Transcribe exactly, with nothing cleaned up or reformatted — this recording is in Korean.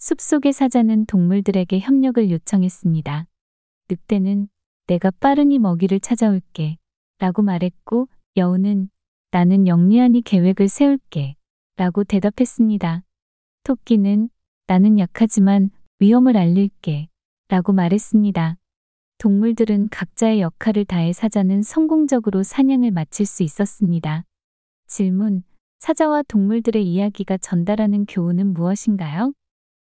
숲속의 사자는 동물들에게 협력을 요청했습니다. 늑대는 내가 빠르니 먹이를 찾아올게 라고 말했고, 여우는 나는 영리하니 계획을 세울게 라고 대답했습니다. 토끼는 나는 약하지만 위험을 알릴게 라고 말했습니다. 동물들은 각자의 역할을 다해 사자는 성공적으로 사냥을 마칠 수 있었습니다. 질문: 사자와 동물들의 이야기가 전달하는 교훈은 무엇인가요?